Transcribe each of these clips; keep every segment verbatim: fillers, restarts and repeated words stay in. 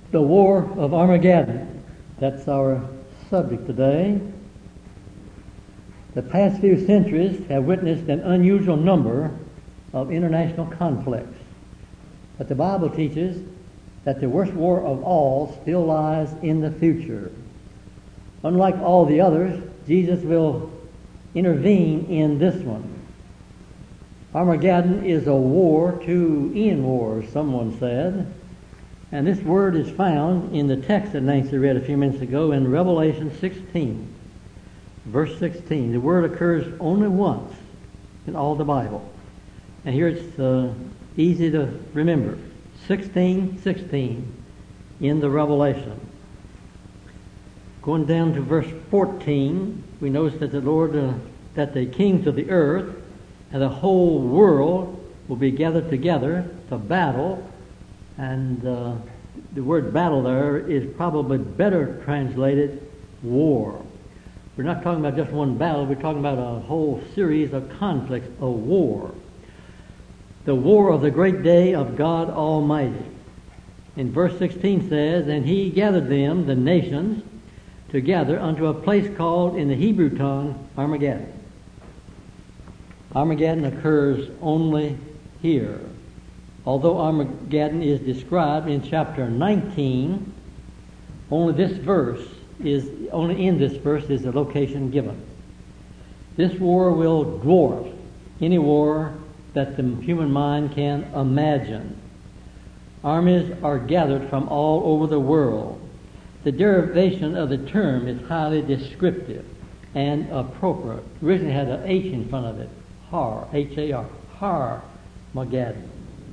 The War of Armageddon. That's our subject today. The past few centuries have witnessed an unusual number of international conflicts. But the Bible teaches that the worst war of all still lies in the future. Unlike all the others, Jesus will intervene in this one. Armageddon is a war to end wars, someone said. And this word is found in the text that Nancy read a few minutes ago in Revelation sixteen, verse sixteen. The word occurs only once in all the Bible. And here it's uh, easy to remember. sixteen sixteen in the Revelation. Going down to verse fourteen, we notice that the Lord, uh, that the kings of the earth and the whole world will be gathered together to battle. And uh, the word battle there is probably better translated war. We're not talking about just one battle. We're talking about a whole series of conflicts, a war. The war of the great day of God Almighty. In verse sixteen says, "And he gathered them, the nations, together unto a place called in the Hebrew tongue Armageddon." Armageddon occurs only here. Although Armageddon is described in chapter nineteen, only this verse is only in this verse is the location given. This war will dwarf any war that the human mind can imagine. Armies are gathered from all over the world. The derivation of the term is highly descriptive and appropriate. Originally had an H in front of it. Har, H A R, Har-Mageddon.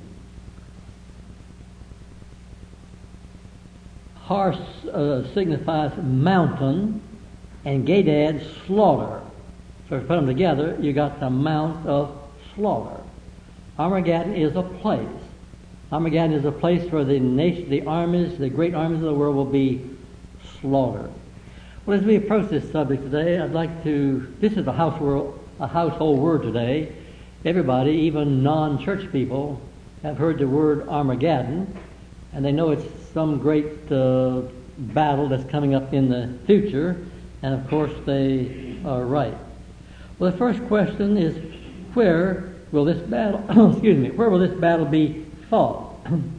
Har uh, signifies mountain, and Gadad, slaughter. So if you put them together, you got the mount of slaughter. Armageddon is a place. Armageddon is a place where the nation, the armies, the great armies of the world will be slaughtered. Well, as we approach this subject today, I'd like to, this is a household, a household word today. Everybody, even non-church people, have heard the word Armageddon, and they know it's some great uh, battle that's coming up in the future, and of course they are right. Well, the first question is, where will this battle, excuse me, where will this battle be fought?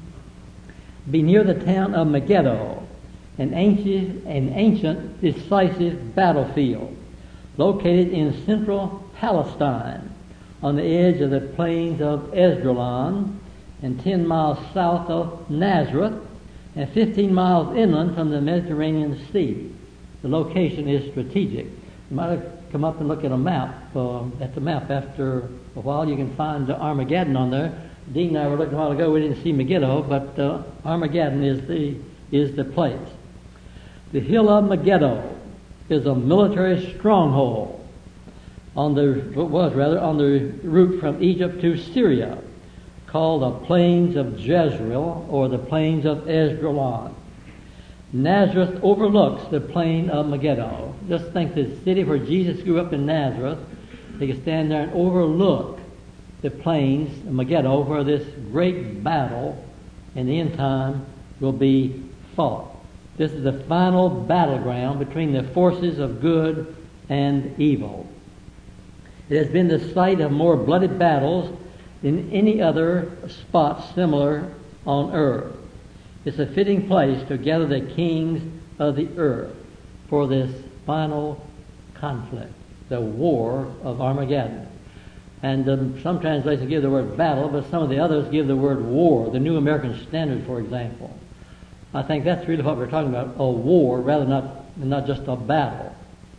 Be near the town of Megiddo, an ancient, an ancient decisive battlefield located in central Palestine on the edge of the plains of Esdraelon and ten miles south of Nazareth and fifteen miles inland from the Mediterranean Sea. The location is strategic. You might have come up and look at a map, uh, at the map after a while. You can find Armageddon on there. Dean and I were looking a while ago. We didn't see Megiddo, but uh, Armageddon is the is the place. The hill of Megiddo is a military stronghold on the what was rather on the route from Egypt to Syria, called the Plains of Jezreel or the Plains of Esdraelon. Nazareth overlooks the plain of Megiddo. Just think the city where Jesus grew up in Nazareth. They can stand there and overlook the plains of Megiddo, where this great battle in the end time will be fought. This is the final battleground between the forces of good and evil. It has been the site of more bloody battles than any other spot similar on earth. It's a fitting place to gather the kings of the earth for this final conflict, the war of Armageddon. And um, some translations give the word battle, but some of the others give the word war. The New American Standard, for example. I think that's really what we're talking about, a war, rather not not just a battle.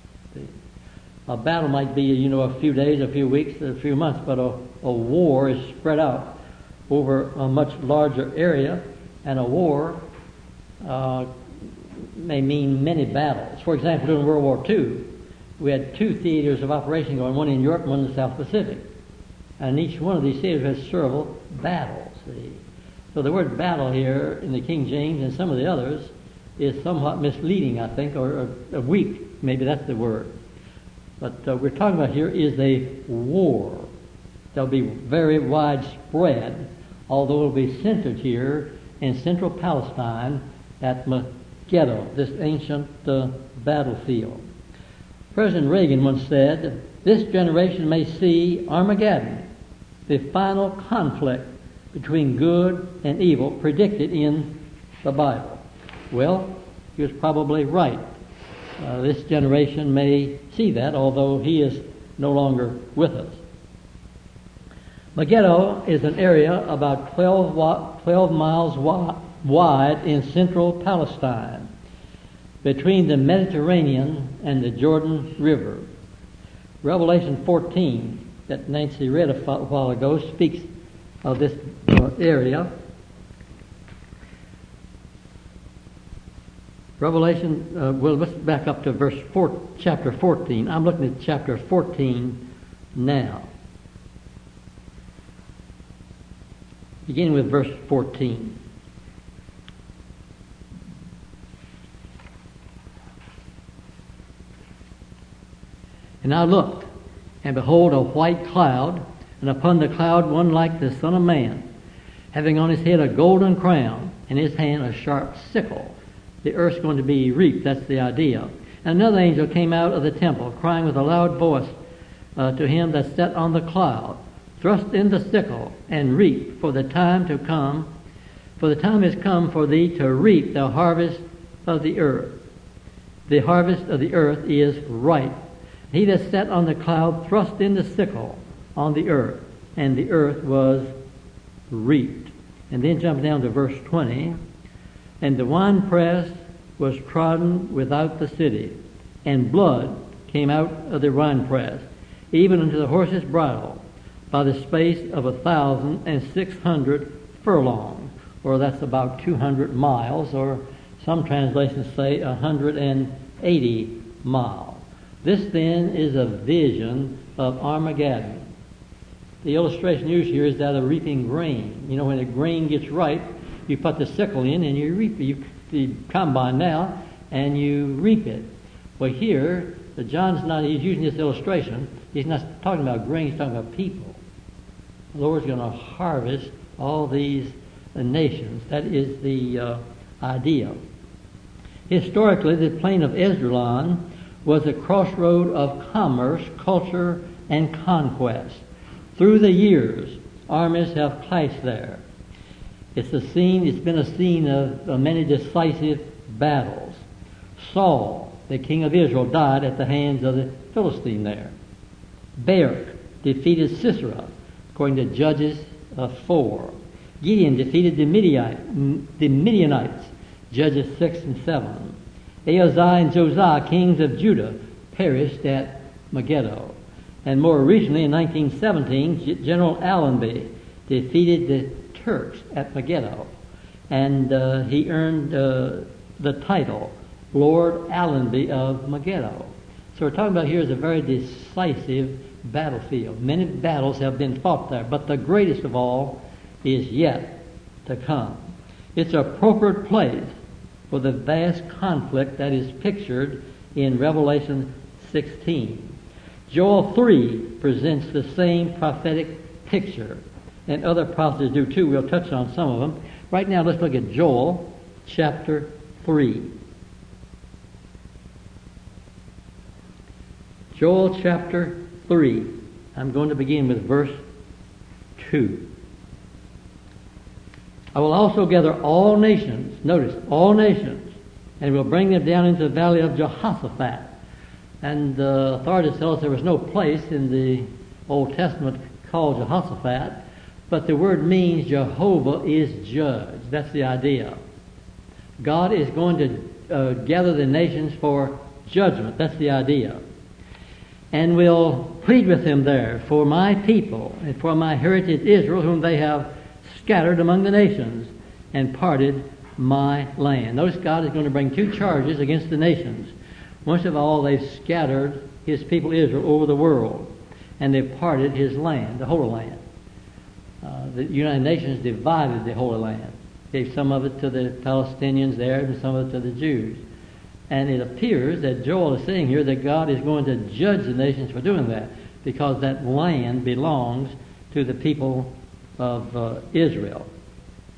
A battle might be, you know, a few days, a few weeks, a few months, but a, a war is spread out over a much larger area, and a war uh, may mean many battles. For example, during World War Two, we had two theaters of operation going, one in Europe, one in the South Pacific. And each one of these theaters has several battles. See? So the word battle here in the King James and some of the others is somewhat misleading, I think, or, or weak. Maybe that's the word. But uh, we're talking about here is a war. There'll be very widespread, although it'll be centered here in central Palestine at Megiddo, this ancient uh, battlefield. President Reagan once said, "This generation may see Armageddon, the final conflict between good and evil predicted in the Bible." Well, he was probably right. Uh, this generation may see that, although he is no longer with us. Megiddo is an area about twelve, twelve miles wide in central Palestine, between the Mediterranean and the Jordan River. Revelation fourteen, that Nancy read a while ago, speaks of this area. Revelation, uh, well, let's back up to verse four, chapter fourteen. I'm looking at chapter fourteen now. Beginning with verse fourteen. "And I looked, and behold a white cloud, and upon the cloud one like the Son of Man, having on his head a golden crown, and in his hand a sharp sickle." The earth's going to be reaped, that's the idea. "And another angel came out of the temple, crying with a loud voice uh, to him that sat on the cloud, Thrust in the sickle, and reap, for the time to come, for the time is come for thee to reap the harvest of the earth. The harvest of the earth is ripe. He that sat on the cloud thrust in the sickle on the earth, and the earth was reaped." And then jump down to verse twenty. "And the winepress was trodden without the city, and blood came out of the winepress, even unto the horse's bridle, by the space of a thousand and six hundred furlongs," or that's about two hundred miles, or some translations say one hundred eighty miles. This then is a vision of Armageddon. The illustration used here is that of reaping grain. You know, when the grain gets ripe, you put the sickle in and you reap it. You the combine now and you reap it. Well, here, John's not, he's using this illustration. He's not talking about grain, he's talking about people. The Lord's going to harvest all these uh, nations. That is the uh, idea. Historically, the plain of Esdraelon was a crossroad of commerce, culture, and conquest. Through the years, armies have clashed there. It's a scene. It's been a scene of, of many decisive battles. Saul, the king of Israel, died at the hands of the Philistine there. Barak defeated Sisera, according to Judges uh, four. Gideon defeated the, Midianite, the Midianites, Judges six and seven. Ahaziah and Josiah, kings of Judah, perished at Megiddo. And more recently, in nineteen seventeen, General Allenby defeated the Turks at Megiddo, and uh, he earned uh, the title Lord Allenby of Megiddo. So we're talking about here is a very decisive battlefield. Many battles have been fought there, but the greatest of all is yet to come. It's an appropriate place for the vast conflict that is pictured in Revelation sixteen. Joel three presents the same prophetic picture, and other prophets do too. We'll touch on some of them. Right now, let's look at Joel chapter three. Joel chapter three. I'm going to begin with verse two. "I will also gather all nations," notice, all nations, "and will bring them down into the valley of Jehoshaphat." And the authorities tell us there was no place in the Old Testament called Jehoshaphat, but the word means Jehovah is judge. That's the idea. God is going to uh, gather the nations for judgment. That's the idea. "And will plead with him there for my people and for my heritage Israel, whom they have scattered among the nations, and parted my land." Notice God is going to bring two charges against the nations. Most of all, they've scattered his people Israel over the world, and they've parted his land, the Holy Land. Uh, the United Nations divided the Holy Land, gave some of it to the Palestinians there and some of it to the Jews. And it appears that Joel is saying here that God is going to judge the nations for doing that, because that land belongs to the people of uh, Israel.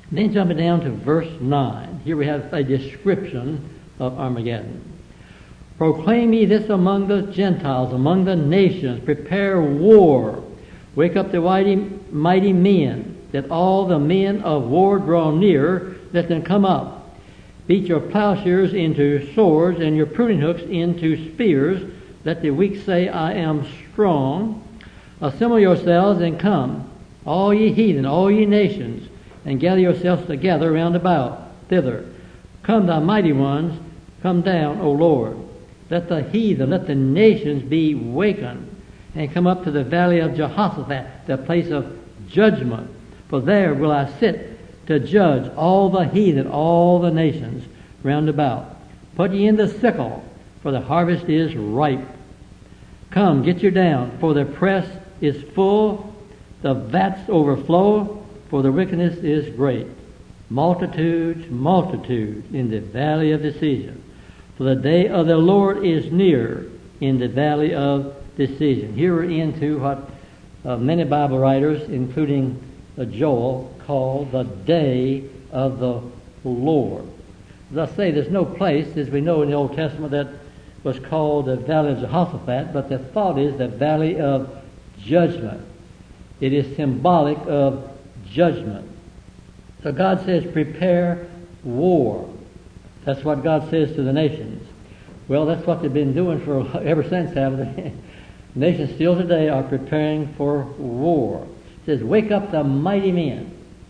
Then jumping down to verse nine. Here we have a description of Armageddon. Proclaim ye this among the Gentiles, among the nations. Prepare war. Wake up the mighty, mighty men, that all the men of war draw near. Let them come up. Beat your plowshares into swords, and your pruning hooks into spears. Let the weak say, I am strong. Assemble yourselves and come, all ye heathen, all ye nations, and gather yourselves together round about thither. Come, the mighty ones, come down, O Lord. Let the heathen, let the nations be wakened, and come up to the valley of Jehoshaphat, the place of judgment. For there will I sit to judge all the heathen, all the nations round about. Put ye in the sickle, for the harvest is ripe. Come, get you down, for the press is full, the vats overflow, for the wickedness is great. Multitudes, multitudes in the valley of decision. For the day of the Lord is near in the valley of decision. Here we're into what uh, many Bible writers, including uh, Joel, call the day of the Lord. As I say, there's no place, as we know in the Old Testament, that was called the valley of Jehoshaphat, but the thought is the valley of judgment. It is symbolic of judgment. So God says, prepare war. That's what God says to the nations. Well, that's what they've been doing for ever since, haven't they? Nations still today are preparing for war. It says, wake up the mighty men.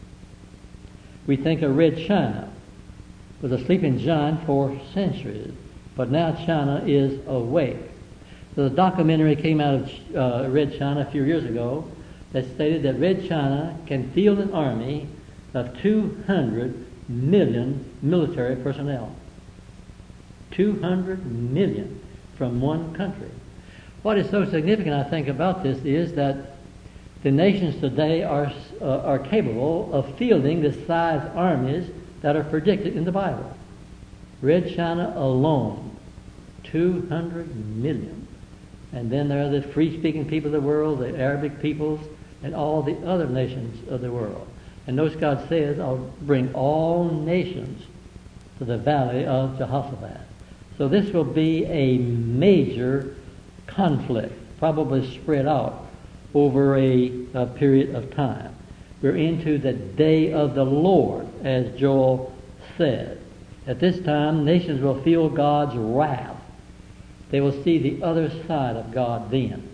We think of Red China was a sleeping giant for centuries, but now China is awake. So the documentary came out of uh, Red China a few years ago that stated that Red China can field an army of two hundred million military personnel. two hundred million from one country. What is so significant, I think, about this is that the nations today are uh, are capable of fielding the size armies that are predicted in the Bible. Red China alone, two hundred million. And then there are the free-speaking people of the world, the Arabic peoples, and all the other nations of the world. And notice God says, I'll bring all nations to the valley of Jehoshaphat. So this will be a major conflict, probably spread out over a, a period of time. We're into the day of the Lord, as Joel said. At this time, nations will feel God's wrath. They will see the other side of God then.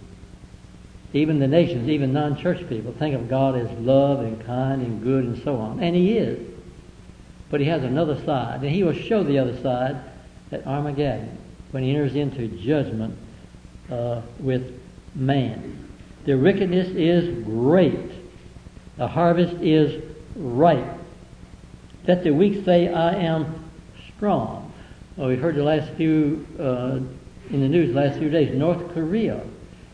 Even the nations, even non-church people, think of God as love and kind and good and so on. And He is. But He has another side. And He will show the other side at Armageddon when He enters into judgment uh, with man. The wickedness is great. The harvest is ripe. Let the weak say, I am strong. Well, we've heard the last few, uh, in the news the last few days, North Korea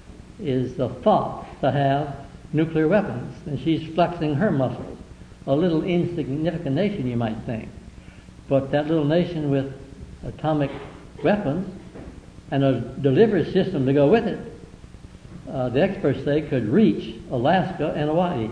is the thought to have nuclear weapons, and she's flexing her muscles. A little insignificant nation, you might think. But that little nation with atomic weapons and a delivery system to go with it, uh, the experts say could reach Alaska and Hawaii.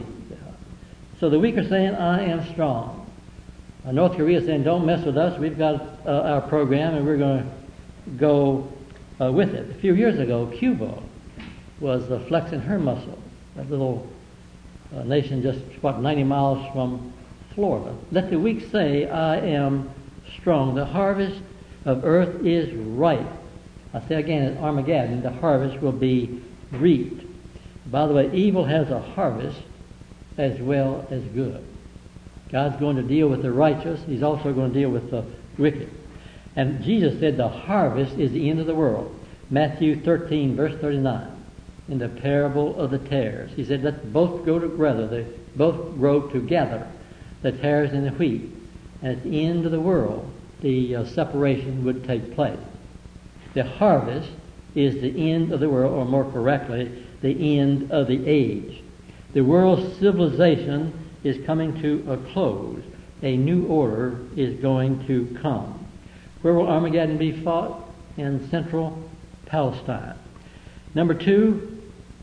So the weak are saying, I am strong. Uh, North Korea is saying, don't mess with us. We've got uh, our program and we're going to go uh, with it. A few years ago, Cuba was uh, flexing her muscle. That little uh, nation just, what, ninety miles from Florida. Let the weak say, I am strong. The harvest of earth is ripe. I say again, at Armageddon, the harvest will be reaped. By the way, evil has a harvest as well as good. God's going to deal with the righteous. He's also going to deal with the wicked. And Jesus said the harvest is the end of the world. Matthew thirteen, verse thirty-nine. In the parable of the tares. He said, let both go together. They both grow together, the tares and the wheat. And at the end of the world, the uh, separation would take place. The harvest is the end of the world, or more correctly, the end of the age. The world's civilization is coming to a close. A new order is going to come. Where will Armageddon be fought? In central Palestine. Number two,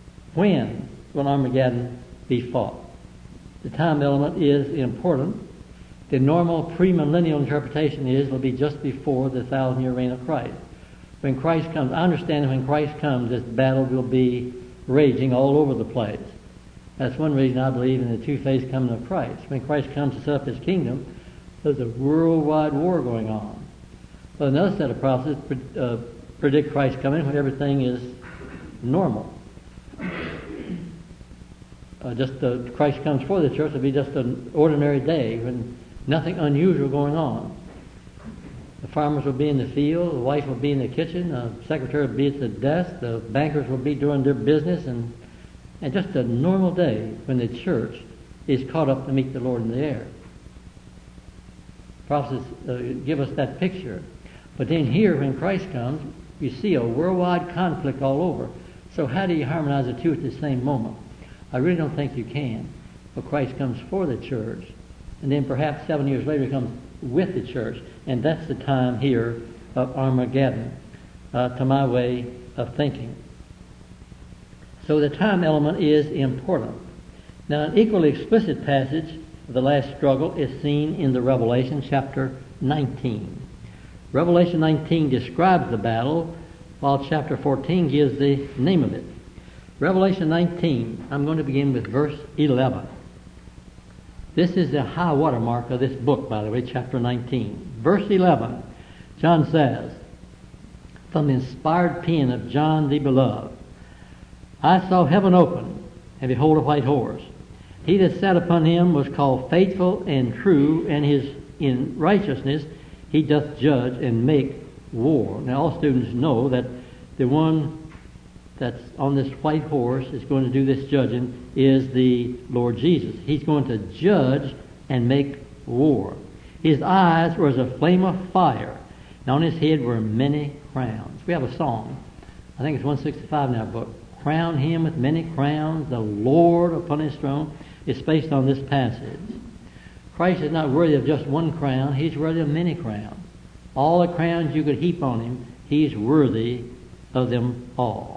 when will Armageddon be fought? The time element is important. The normal premillennial interpretation is it'll be just before the thousand-year reign of Christ. When Christ comes, I understand when Christ comes, this battle will be raging all over the place. That's one reason I believe in the two-faced coming of Christ. When Christ comes to set up his kingdom, there's a worldwide war going on. But another set of prophecies uh, predict Christ coming when everything is normal. Uh, just uh, Christ comes for the church, it'll be just an ordinary day when nothing unusual going on. The farmers will be in the field, the wife will be in the kitchen, the secretary will be at the desk, the bankers will be doing their business, and, and just a normal day when the church is caught up to meet the Lord in the air. Prophets uh, give us that picture. But then here, when Christ comes, you see a worldwide conflict all over. So how do you harmonize the two at the same moment? I really don't think you can. But Christ comes for the church, and then perhaps seven years later he comes with the church, and that's the time here of Armageddon, uh, to my way of thinking. So the time element is important. Now, an equally explicit passage of the last struggle is seen in the Revelation chapter nineteen. Revelation nineteen describes the battle, while chapter fourteen gives the name of it. Revelation nineteen, I'm going to begin with verse eleven. This is the high water mark of this book, by the way, chapter nineteen. Verse eleven, John says, from the inspired pen of John the Beloved, I saw heaven open, and behold a white horse. He that sat upon him was called Faithful and True, and his in righteousness he doth judge and make war. Now all students know that the one that's on this white horse is going to do this judging is the Lord Jesus. He's going to judge and make war. His eyes were as a flame of fire, and on his head were many crowns. We have a song, I think it's one sixty-five in our book. Crown him with many crowns, the Lord upon his throne. It's based on this passage. Christ is not worthy of just one crown, he's worthy of many crowns. All the crowns you could heap on him, he's worthy of them all.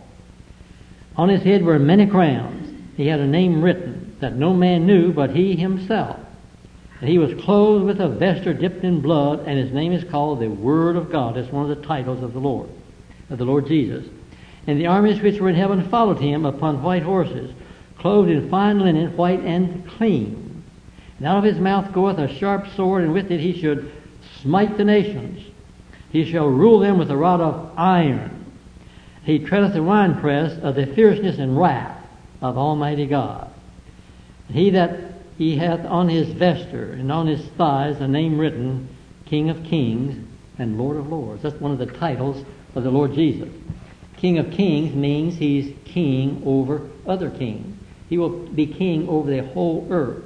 On his head were many crowns. He had a name written that no man knew but he himself. And he was clothed with a vesture dipped in blood, and his name is called the Word of God. That's one of the titles of the Lord, of the Lord Jesus. And the armies which were in heaven followed him upon white horses, clothed in fine linen, white and clean. And out of his mouth goeth a sharp sword, and with it he should smite the nations. He shall rule them with a rod of iron. He treadeth the winepress of the fierceness and wrath of Almighty God. And he that he hath on his vesture and on his thighs a name written, King of Kings and Lord of Lords. That's one of the titles of the Lord Jesus. King of Kings means he's king over other kings. He will be king over the whole earth.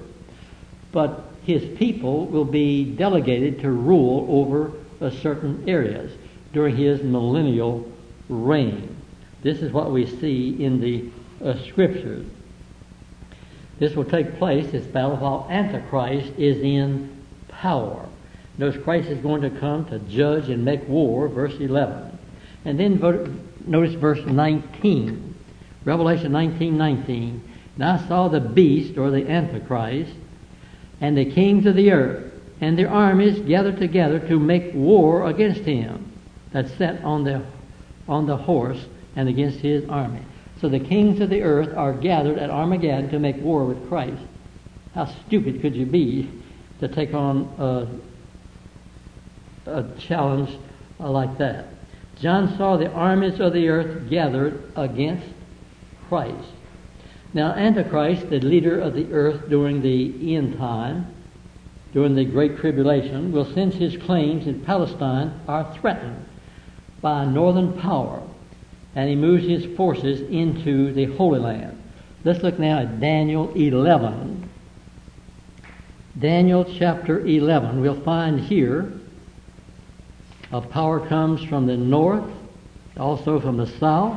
But his people will be delegated to rule over uh, certain areas during his millennial reign. This is what we see in the uh, Scriptures. This will take place, this battle, while Antichrist is in power. Notice Christ is going to come to judge and make war, verse eleven. And then vo- notice verse nineteen. Revelation nineteen nineteen. And I saw the beast, or the Antichrist, and the kings of the earth, and their armies gathered together to make war against him that sat on the on the horse and against his army. So the kings of the earth are gathered at Armageddon to make war with Christ. How stupid could you be to take on a, a challenge like that? John saw the armies of the earth gathered against Christ. Now Antichrist, the leader of the earth during the end time, during the Great Tribulation, will, since his claims in Palestine are threatened by a northern power, and he moves his forces into the Holy Land. Let's look now at Daniel eleven. Daniel chapter eleven. We'll find here a power comes from the north, also from the south.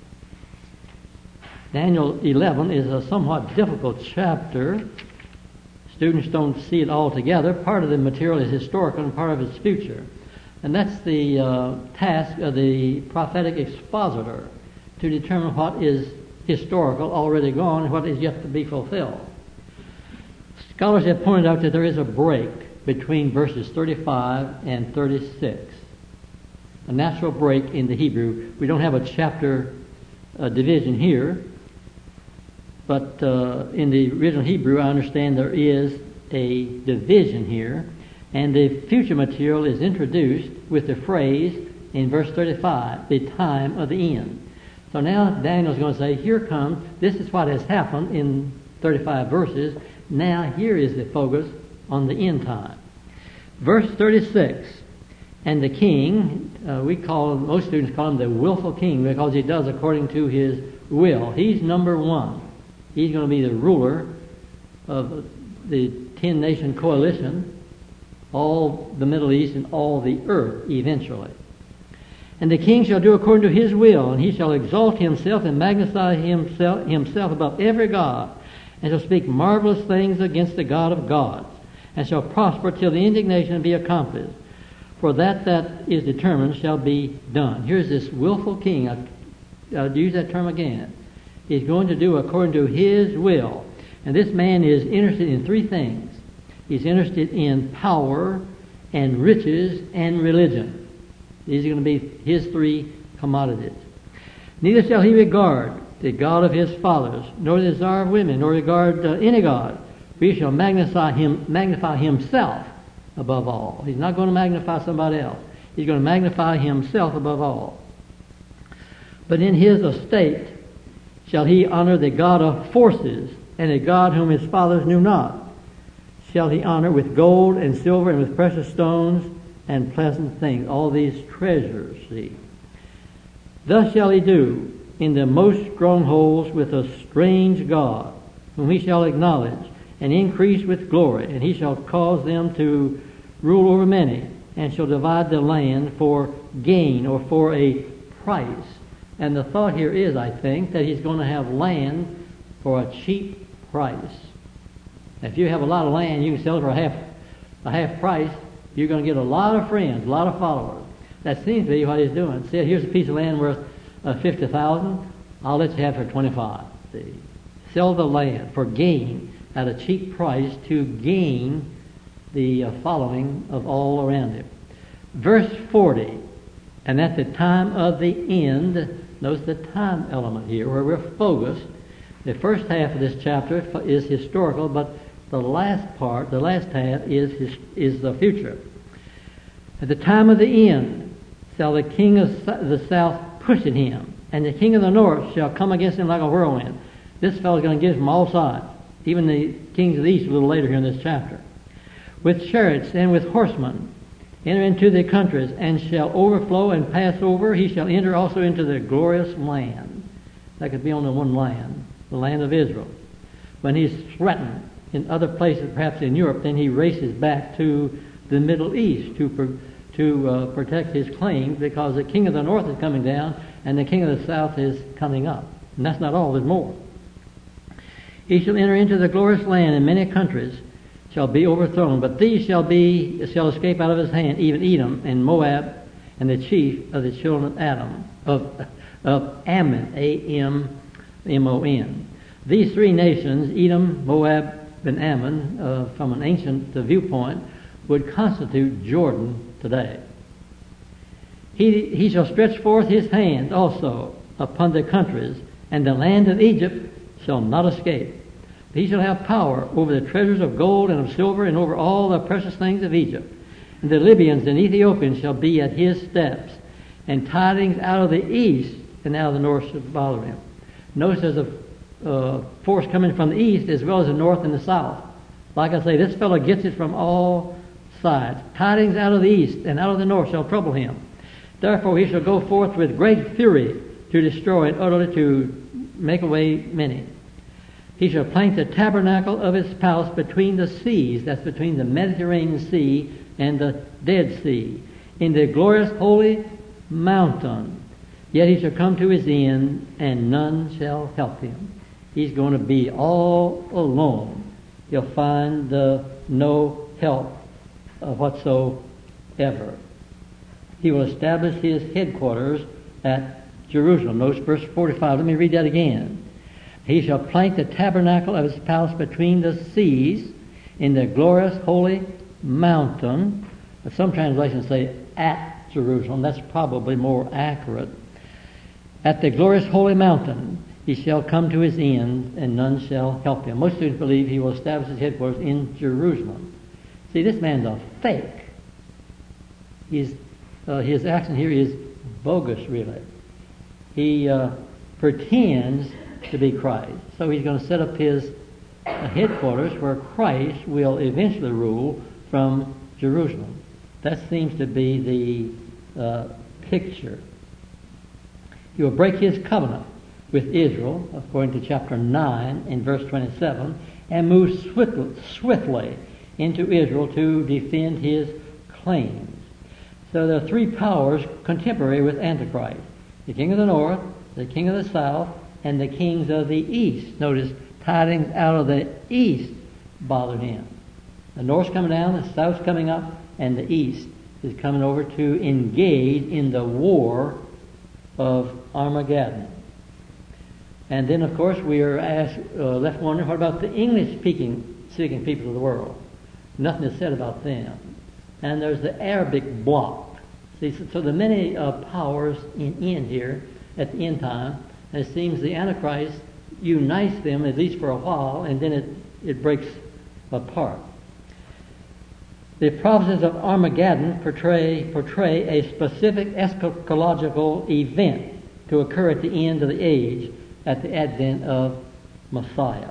Daniel eleven is a somewhat difficult chapter. Students don't see it all together. Part of the material is historical and part of it's future. And that's the uh, task of the prophetic expositor, to determine what is historical, already gone, and what is yet to be fulfilled. Scholars have pointed out that there is a break between verses thirty-five and thirty-six. A natural break in the Hebrew. We don't have a chapter uh, division here, but uh, in the original Hebrew, I understand there is a division here, and the future material is introduced with the phrase in verse thirty-five, the time of the end. So now Daniel's going to say, here comes, this is what has happened in thirty-five verses. Now here is the focus on the end time. Verse thirty-six, and the king, uh, we call, most students call him the willful king because he does according to his will. He's number one. He's going to be the ruler of the ten-nation coalition, all the Middle East and all the earth eventually. And the king shall do according to his will, and he shall exalt himself and magnify himself, himself above every god, and shall speak marvelous things against the God of gods, and shall prosper till the indignation be accomplished. For that that is determined shall be done. Here's this willful king. I, I'll use that term again. He's going to do according to his will. And this man is interested in three things. He's interested in power and riches and religion. These are going to be his three commodities. Neither shall he regard the God of his fathers, nor the desire of women, nor regard uh, any God. For he shall magnify him, magnify himself above all. He's not going to magnify somebody else. He's going to magnify himself above all. But in his estate shall he honor the God of forces, and a God whom his fathers knew not shall he honor with gold and silver and with precious stones and pleasant things, all these treasures, see. Thus shall he do in the most strongholds with a strange God, whom he shall acknowledge, and increase with glory, and he shall cause them to rule over many, and shall divide the land for gain or for a price. And the thought here is, I think, that he's going to have land for a cheap price. If you have a lot of land, you can sell it for a half, a half price. You're going to get a lot of friends, a lot of followers. That seems to be what he's doing. See, here's a piece of land worth uh, fifty thousand dollars. I'll let you have it for twenty-five. See, sell the land for gain at a cheap price to gain the uh, following of all around him. Verse forty, and at the time of the end, notice the time element here where we're focused. The first half of this chapter is historical, but the last part, the last half, is his, is the future. At the time of the end shall the king of the south push at him, and the king of the north shall come against him like a whirlwind. This fellow's going to get from all sides. Even the kings of the east a little later here in this chapter. With chariots and with horsemen enter into the countries, and shall overflow and pass over. He shall enter also into the glorious land. That could be only one land, the land of Israel. When he's threatened in other places, perhaps in Europe, then he races back to the Middle East to to uh, protect his claim, because the king of the north is coming down and the king of the south is coming up. And that's not all, there's more. He shall enter into the glorious land, and many countries shall be overthrown, but these shall be shall escape out of his hand, even Edom and Moab, and the chief of the children of Adam of of Ammon, A M M O N. These three nations, Edom, Moab, and Ammon, uh, from an ancient uh, viewpoint, would constitute Jordan today. He he shall stretch forth his hand also upon the countries, and the land of Egypt shall not escape. He shall have power over the treasures of gold and of silver, and over all the precious things of Egypt. And the Libyans and Ethiopians shall be at his steps, and tidings out of the east and out of the north shall follow him. Notice there's a uh, force coming from the east as well as the north and the south. Like I say, this fellow gets it from all sides. Tidings out of the east and out of the north shall trouble him. Therefore he shall go forth with great fury to destroy and utterly to make away many. He shall plant the tabernacle of his palace between the seas, that's between the Mediterranean Sea and the Dead Sea, in the glorious holy mountain. Yet he shall come to his end, and none shall help him. He's going to be all alone. He'll find uh, no help uh, whatsoever. He will establish his headquarters at Jerusalem. Notice verse forty-five. Let me read that again. He shall plant the tabernacle of his palace between the seas, in the glorious holy mountain. Some translations say at Jerusalem. That's probably more accurate. At the glorious holy mountain he shall come to his end, and none shall help him. Most students believe he will establish his headquarters in Jerusalem. See, this man's a fake. He's, uh, his action here is bogus, really. He uh, pretends to be Christ. So he's going to set up his uh, headquarters where Christ will eventually rule from Jerusalem. That seems to be the uh, picture. He will break his covenant with Israel, according to chapter nine in verse twenty-seven, and move swiftly, swiftly into Israel to defend his claims. So there are three powers contemporary with Antichrist: the king of the north, the king of the south, and the kings of the east. Notice, tidings out of the east bothered him. The north's coming down, the south's coming up, and the east is coming over to engage in the war of Armageddon. And then, of course, we are asked, uh, left wondering, what about the English-speaking speaking people of the world? Nothing is said about them. And there's the Arabic bloc. See, so, so the many uh, powers in end here at the end time, and it seems the Antichrist unites them, at least for a while, and then it, it breaks apart. The prophecies of Armageddon portray, portray a specific eschatological event to occur at the end of the age, at the advent of Messiah.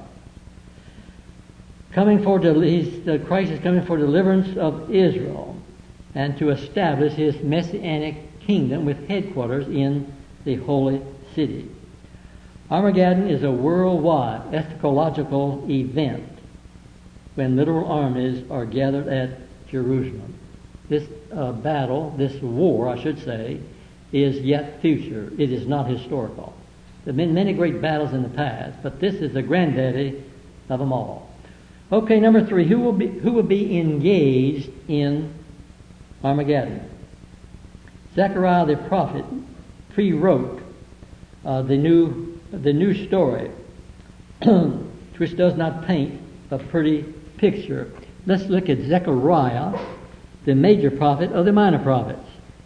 Coming for uh, Christ is coming for deliverance of Israel and to establish his messianic kingdom with headquarters in the holy city. Armageddon is a worldwide eschatological event when literal armies are gathered at Jerusalem. This uh, battle, this war, I should say, is yet future. It is not historical. There have been many great battles in the past, but this is the granddaddy of them all. Okay, number three, who will be who will be engaged in Armageddon? Zechariah the prophet pre-wrote uh, the new the new story, which does not paint a pretty picture. Let's look at Zechariah, the major prophet of the minor prophets.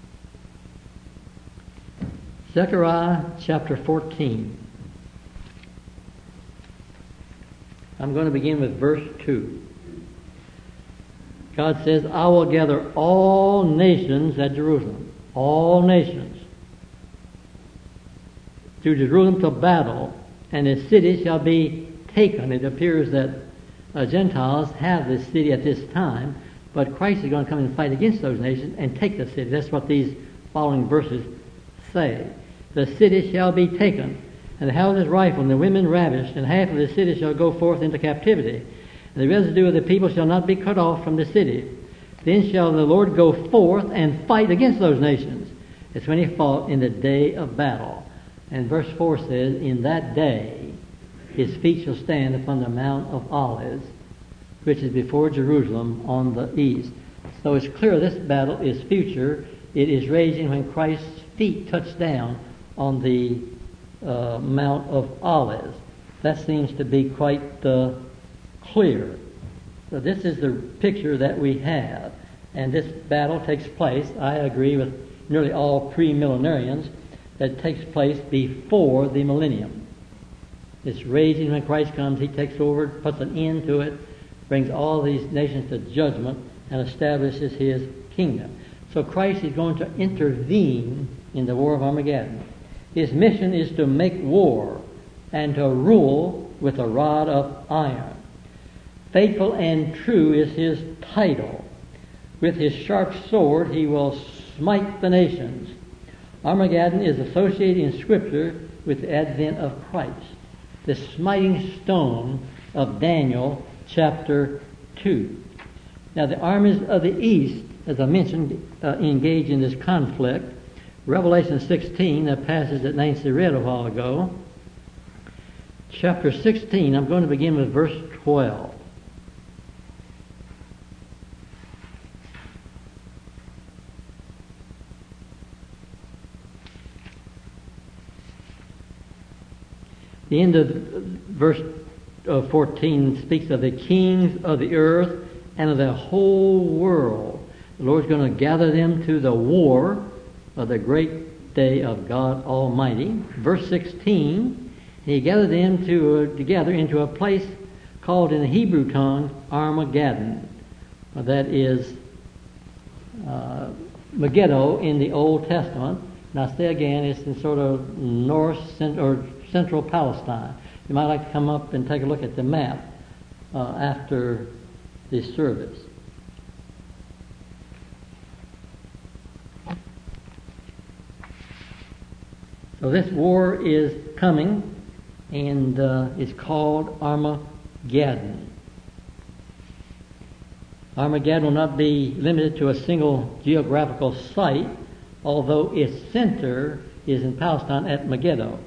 Zechariah chapter fourteen. I'm going to begin with verse two. God says, I will gather all nations at Jerusalem. All nations. To Jerusalem to battle, and the city shall be taken. It appears that uh, Gentiles have this city at this time, but Christ is going to come and fight against those nations and take the city. That's what these following verses say. The city shall be taken, and the houses rifled, and the women ravished, and half of the city shall go forth into captivity. And the residue of the people shall not be cut off from the city. Then shall the Lord go forth and fight against those nations. It's when he fought in the day of battle. And verse four says, in that day his feet shall stand upon the Mount of Olives, which is before Jerusalem on the east. So it's clear this battle is future. It is raging when Christ's feet touch down on the uh, Mount of Olives. That seems to be quite uh, clear. So this is the picture that we have. And this battle takes place, I agree with nearly all pre-millenarians, that takes place before the millennium. It's raging when Christ comes. He takes over, puts an end to it, brings all these nations to judgment, and establishes his kingdom. So Christ is going to intervene in the war of Armageddon. His mission is to make war and to rule with a rod of iron. Faithful and true is his title. With his sharp sword he will smite the nations. Armageddon is associated in Scripture with the advent of Christ, the smiting stone of Daniel chapter two. Now the armies of the east, as I mentioned, uh, engage in this conflict. Revelation sixteen, that passage that Nancy read a while ago. Chapter sixteen, I'm going to begin with verse twelve. The end of verse fourteen speaks of the kings of the earth and of the whole world. The Lord's going to gather them to the war of the great day of God Almighty. Verse sixteen, he gathered them to, uh, together into a place called in the Hebrew tongue Armageddon. Uh, that is uh, Megiddo in the Old Testament. Now say again, it's in sort of north cent- or central Palestine. You might like to come up and take a look at the map uh, after this service. So this war is coming, and uh, it's called Armageddon. Armageddon will not be limited to a single geographical site, although its center is in Palestine at Megiddo.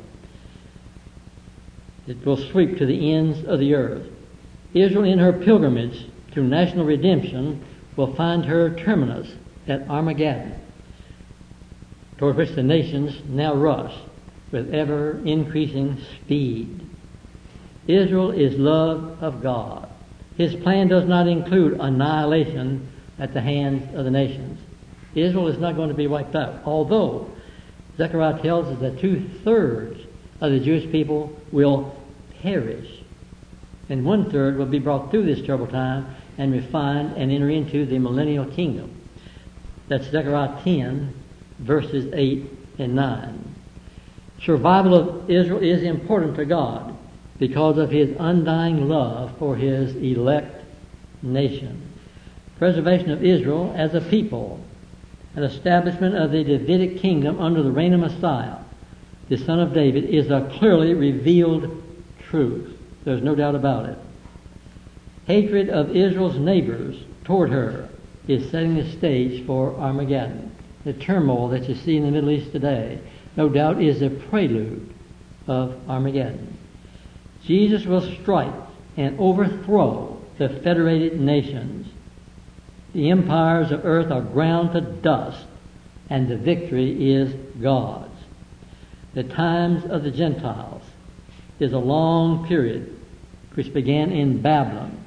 It will sweep to the ends of the earth. Israel, in her pilgrimage to national redemption, will find her terminus at Armageddon, toward which the nations now rush with ever-increasing speed. Israel is loved of God. His plan does not include annihilation at the hands of the nations. Israel is not going to be wiped out, although Zechariah tells us that two-thirds of the Jewish people will perish, and one-third will be brought through this terrible time and refined and enter into the millennial kingdom. That's Zechariah ten, verses eight and nine. Survival of Israel is important to God because of His undying love for His elect nation. Preservation of Israel as a people and establishment of the Davidic kingdom under the reign of Messiah, the Son of David, is a clearly revealed truth. There's no doubt about it. Hatred of Israel's neighbors toward her is setting the stage for Armageddon. The turmoil that you see in the Middle East today, no doubt, is a prelude of Armageddon. Jesus will strike and overthrow the federated nations. The empires of earth are ground to dust, and the victory is God's. The times of the Gentiles is a long period which began in Babylon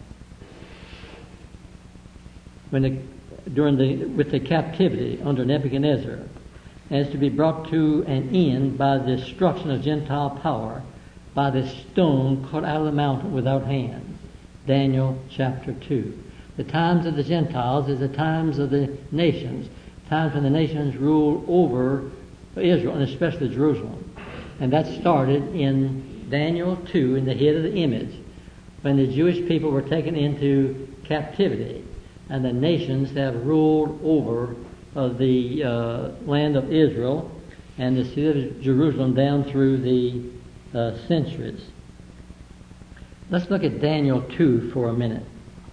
when the, during the with the captivity under Nebuchadnezzar, and is to be brought to an end by the destruction of Gentile power by the stone cut out of the mountain without hands. Daniel chapter two. The times of the Gentiles is the times of the nations, times when the nations rule over Israel, and especially Jerusalem. And that started in Daniel two, in the head of the image, when the Jewish people were taken into captivity, and the nations have ruled over uh, the uh, land of Israel and the city of Jerusalem down through the uh, centuries. Let's look at Daniel two for a minute.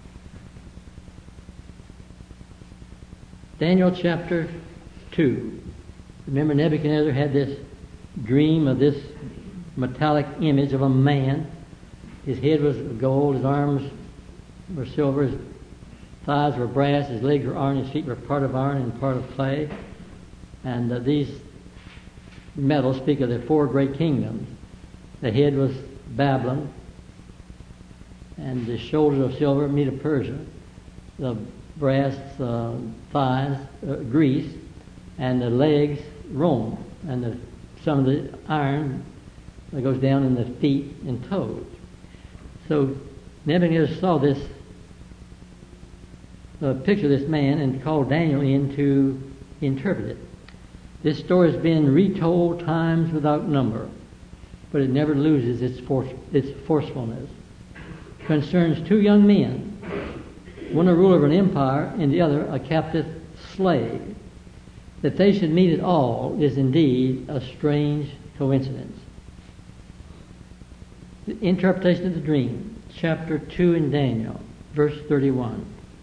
Daniel chapter two. Remember, Nebuchadnezzar had this dream of this metallic image of a man. His head was of gold, his arms were silver, his thighs were brass, his legs were iron, his feet were part of iron and part of clay. And uh, these metals speak of the four great kingdoms. The head was Babylon, and the shoulders of silver, Medo-Persia. The brass uh, thighs, uh, Greece, and the legs, Rome, and the, some of the iron that goes down in the feet and toes. So Nebuchadnezzar saw this uh, picture of this man and called Daniel in to interpret it. This story has been retold times without number, but it never loses its force, its forcefulness. It concerns two young men, one a ruler of an empire and the other a captive slave. That they should meet at all is indeed a strange coincidence. The interpretation of the dream, chapter two in Daniel, verse thirty-one.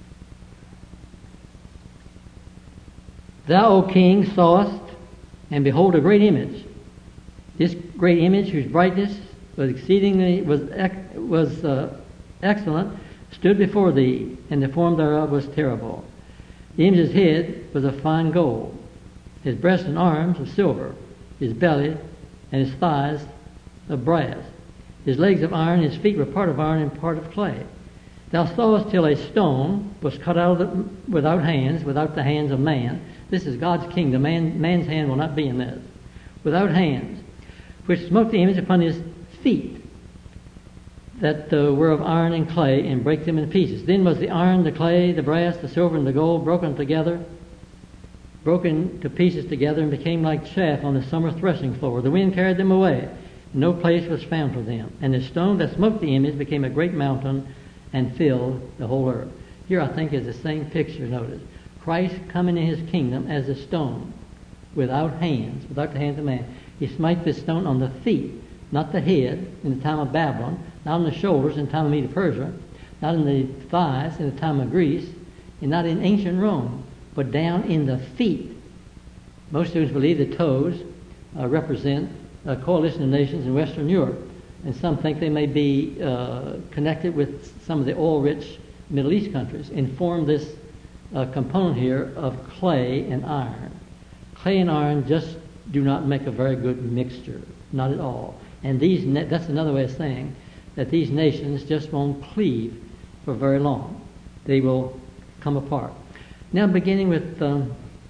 Thou, O king, sawest, and behold, a great image. This great image, whose brightness was exceedingly was was uh, excellent, stood before thee, and the form thereof was terrible. The image's head was of fine gold, his breast and arms of silver, his belly and his thighs of brass, his legs of iron, his feet were part of iron and part of clay. Thou sawest till a stone was cut out of the, without hands, without the hands of man. This is God's kingdom. Man, man's hand will not be in this. Without hands, which smote the image upon his feet, that uh, were of iron and clay, and brake them in pieces. Then was the iron, the clay, the brass, the silver, and the gold broken together, broken to pieces together, and became like chaff on the summer threshing floor. The wind carried them away. No place was found for them. And the stone that smote the image became a great mountain and filled the whole earth. Here I think is the same picture, notice. Christ coming in his kingdom as a stone, without hands, without the hands of man. He smite this stone on the feet, not the head in the time of Babylon, not on the shoulders in the time of Medo-Persia, not in the thighs in the time of Greece, and not in ancient Rome, but down in the feet. Most students believe the toes uh, represent a coalition of nations in Western Europe, and some think they may be uh, connected with some of the oil-rich Middle East countries, and form this uh, component here of clay and iron. Clay and iron just do not make a very good mixture, not at all. And these na- that's another way of saying that these nations just won't cleave for very long. They will come apart. Now beginning with um,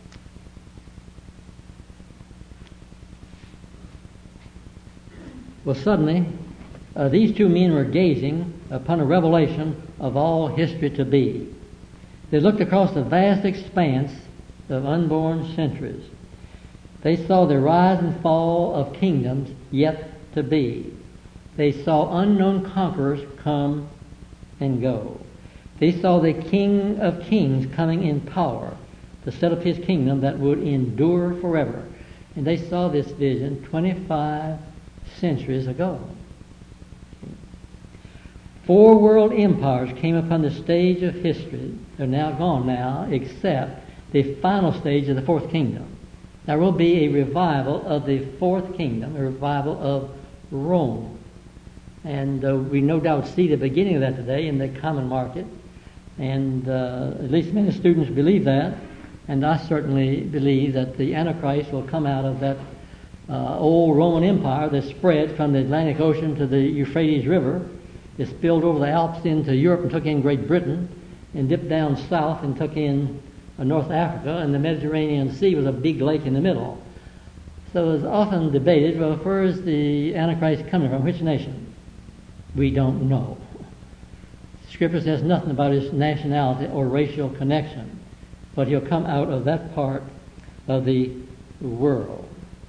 well suddenly uh, these two men were gazing upon a revelation of all history to be. They looked across the vast expanse of unborn centuries. They saw the rise and fall of kingdoms yet to be. They saw unknown conquerors come and go. They saw the King of Kings coming in power to set up his kingdom that would endure forever. And they saw this vision twenty-five centuries ago. Four world empires came upon the stage of history. They're now gone now, except the final stage of the fourth kingdom. There will be a revival of the fourth kingdom, a revival of Rome. And uh, we no doubt see the beginning of that today in the common market. And uh, at least many students believe that. And I certainly believe that the Antichrist will come out of that uh, old Roman Empire that spread from the Atlantic Ocean to the Euphrates River. It spilled over the Alps into Europe and took in Great Britain, and dipped down south and took in uh, North Africa, and the Mediterranean Sea was a big lake in the middle. So it was often debated, well, where is the Antichrist coming from? Which nation? We don't know. Scripture says nothing about his nationality or racial connection, but he'll come out of that part of the world.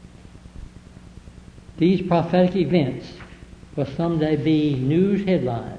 These prophetic events will someday be news headlines.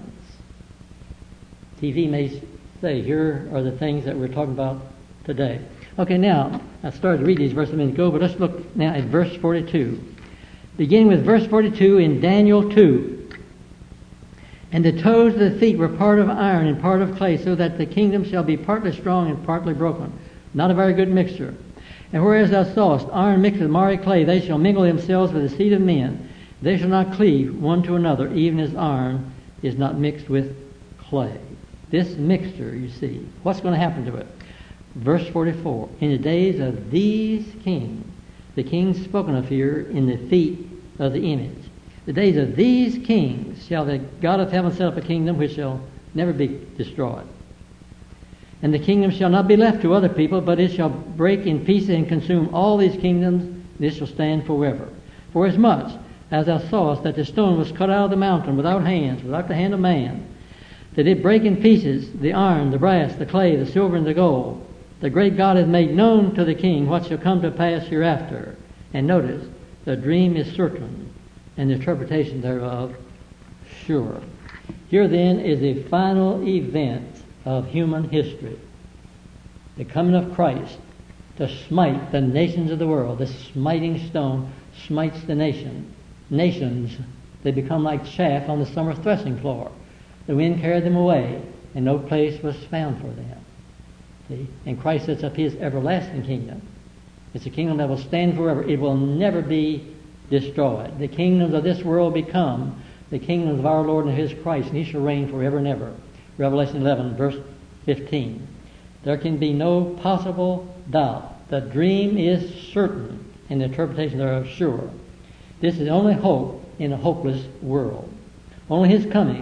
T V may say, here are the things that we're talking about today. Okay, now, I started to read these verses a minute ago, but let's look now at verse forty-two. Beginning with verse forty-two in Daniel two. And the toes of the feet were part of iron and part of clay, so that the kingdom shall be partly strong and partly broken. Not a very good mixture. And whereas thou sawest iron mixed with marry clay, they shall mingle themselves with the seed of men. They shall not cleave one to another, even as iron is not mixed with clay. This mixture, you see, what's going to happen to it? Verse forty-four. In the days of these kings, the kings spoken of here in the feet of the image. The days of these kings shall the God of heaven set up a kingdom which shall never be destroyed. And the kingdom shall not be left to other people, but it shall break in pieces and consume all these kingdoms, and it shall stand forever. For as much as thou sawest that the stone was cut out of the mountain without hands, without the hand of man, that it break in pieces the iron, the brass, the clay, the silver, and the gold, the great God hath made known to the king what shall come to pass hereafter. And notice, the dream is certain, and the interpretation thereof sure. Here then is the final event of human history. The coming of Christ to smite the nations of the world. The smiting stone smites the nation. Nations, they become like chaff on the summer threshing floor. The wind carried them away, and no place was found for them. See? And Christ sets up his everlasting kingdom. It's a kingdom that will stand forever. It will never be destroyed. The kingdoms of this world become the kingdoms of our Lord and his Christ, and he shall reign forever and ever. Revelation eleven, verse fifteen. There can be no possible doubt. The dream is certain, and the interpretation thereof sure. This is the only hope in a hopeless world. Only his coming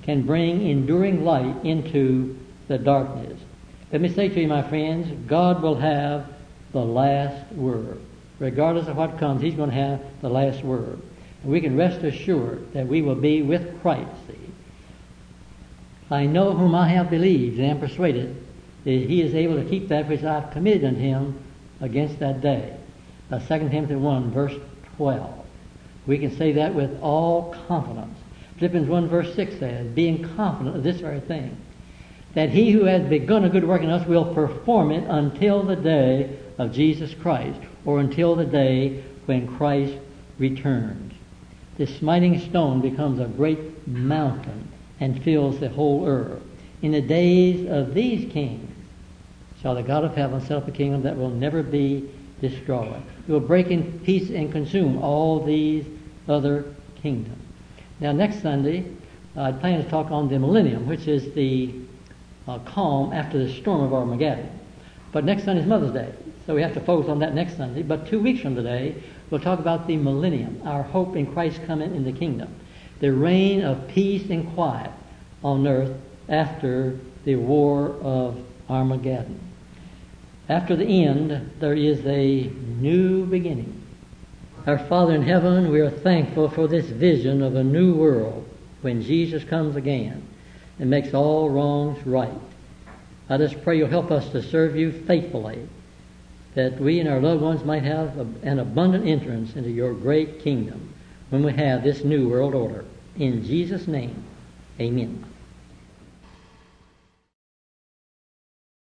can bring enduring light into the darkness. Let me say to you, my friends, God will have the last word. Regardless of what comes, He's going to have the last word. And we can rest assured that we will be with Christ. See? I know whom I have believed and am persuaded that He is able to keep that which I have committed unto Him against that day. Uh, Second Timothy one, verse twelve. We can say that with all confidence. Philippians one, verse six says, being confident of this very thing, that He who has begun a good work in us will perform it until the day of Jesus Christ, or until the day when Christ returns. This smiting stone becomes a great mountain and fills the whole earth. In the days of these kings shall the God of heaven set up a kingdom that will never be destroyed. It will break in peace and consume all these other kingdoms. Now, next Sunday, uh, I plan to talk on the millennium, which is the uh, calm after the storm of Armageddon. But next Sunday is Mother's Day, so we have to focus on that next Sunday. But two weeks from today, we'll talk about the millennium, our hope in Christ coming in the kingdom, the reign of peace and quiet on earth after the war of Armageddon. After the end, there is a new beginning. Our Father in heaven, we are thankful for this vision of a new world when Jesus comes again and makes all wrongs right. I just pray you'll help us to serve you faithfully, that we and our loved ones might have a, an abundant entrance into your great kingdom when we have this new world order. In Jesus' name, amen.